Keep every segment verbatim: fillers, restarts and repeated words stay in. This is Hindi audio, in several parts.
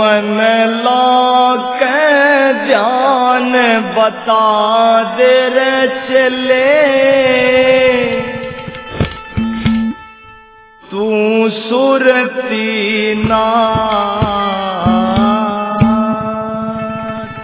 मन लाके ध्यान बता दे रे चले, तू सुरती नाथ।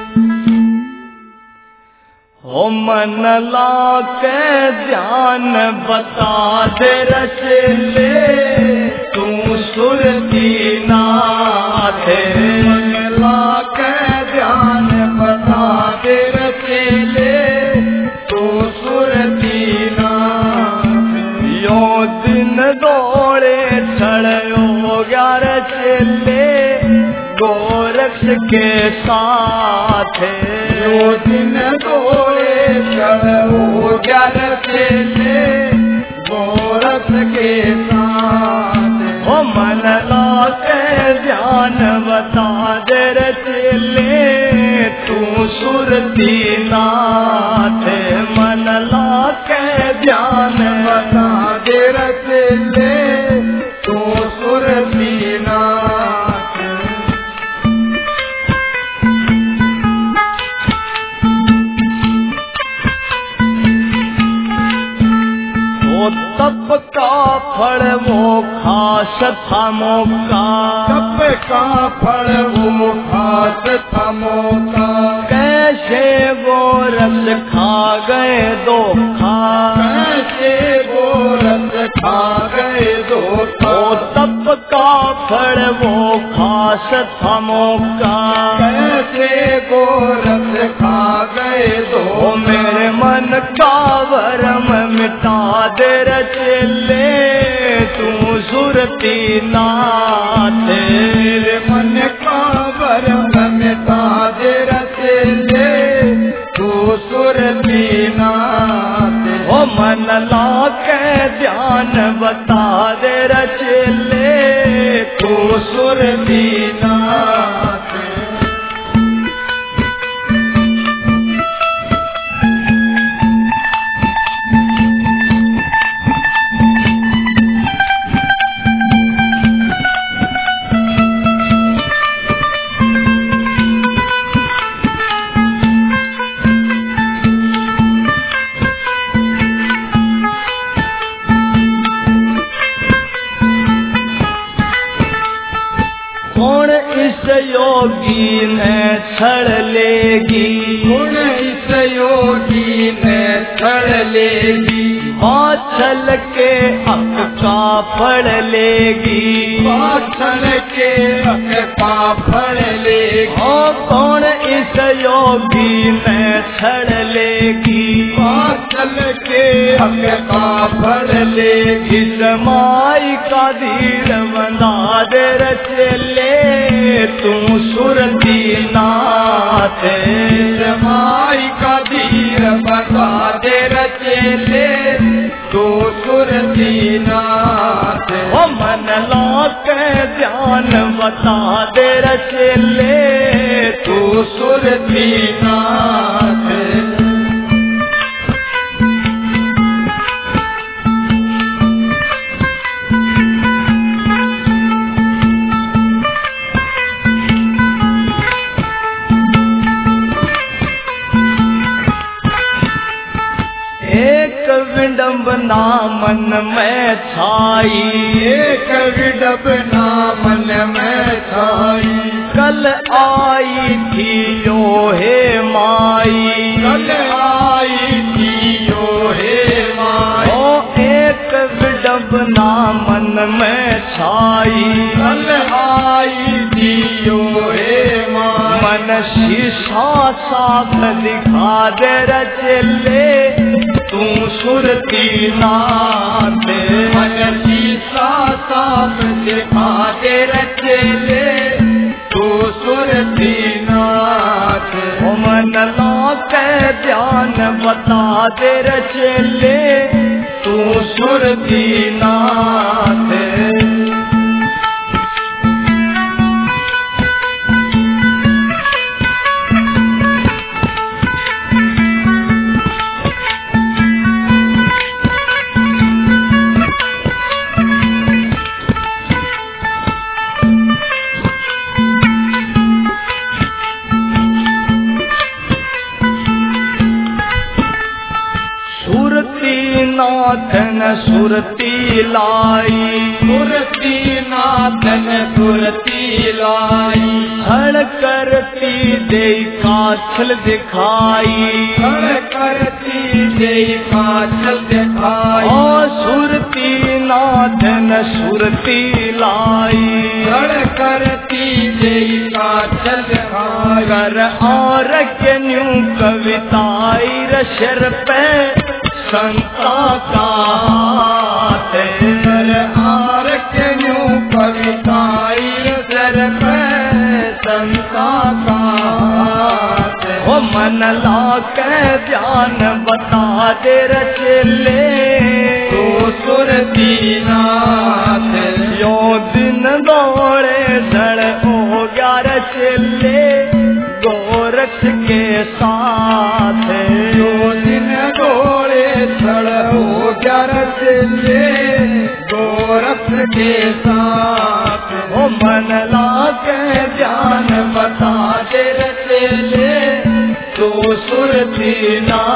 हो मन लाके ध्यान बता दे रे चले, तू सुरती नाथ। मन लाके ध्यान बता दे रे चले, तू सुरती नाथ। यो दिन दौड़े छड़ो ग्यार चले, गोरक्ष के साथ। यो दिन दौड़े छड़ो ग्यार चले, गोरक्ष के साथ। हो मन लाके ध्यान बता दे रे चले, तू सुरती नाथ। मन लाके ध्यान बता दे रे चले, तू सुरती नाथ। तप का फल वो खास था मौका, तप का फल वो खास था मौका। कैसे वो रस खा गए दो खा, कैसे वो रस खा गए दो खा। ओ तप का फल वो खास था मौका, कैसे वो रस खा गए दो। ओ मेरे मन का भरम मिटा दे रे चले, तू सुरती नाथ। मेरे मन का भरम मिटा दे रे चले, तू सुरती नाथ। ओ मन लाके ध्यान बता दे रे चले, तू सुरती नाथ। कौन इस योगी ने छड़ लेगी, कौन इस योगी ने छड़ लेगी। बाछल के अक का फड़ लेगी, बाछल के अक का फड़ लेगी। ओ कौन इस योगी ने छड़ लेगी, बाछल के अक का फड़ लेगी। माई का धीर बंधा दे रे चले, तू सुरती नाथ। माई का धीर बता दे रे चले, तू सुरती नाथ। ओ मन लाके ध्यान बता दे रे चले, तू सुरती नाथ। विडम्बना मन में छाई, एक विडम्बना मन में छाई। कल आई थी यो हे माई, कल आई थी यो हे माई। ओ एक विडम्बना मन में छाई, कल आई थी यो हे माई। मन शीशा साफ दिखा दे रे चले, तू सुरती नाथ। मन शीशा साफ दिखा दे रे चले, तू सुरती नाथ। ओ मन लाके ध्यान बता दे रे चले, तू सुरती नाथ। सुरती नाथन सुरती लाई, सुरती नाथन सुरती लाई, हड़ करती दे काछल दिखाई, हड़ करती दे काछल दिखाई, और सुरती नाथन सुरती लाई, हड़ करती दे काछल दिखाई, कर और के न्यू कविताई रशर पे संता का हाथ, कर आर के न्यू कविताई रशर पे संता का हाथ, ओ मन ला के ध्यान बता दे रचले, तो सुरती नाथ यो दिन दौड़े धड़ हो गया रचले, गोरक्ष के साथ जो दिन दौड़े धड़ हो गया रचले, गोरक्ष के साथ, ओ मन ला के ध्यान बता दे रचले, तो सुरती नाथ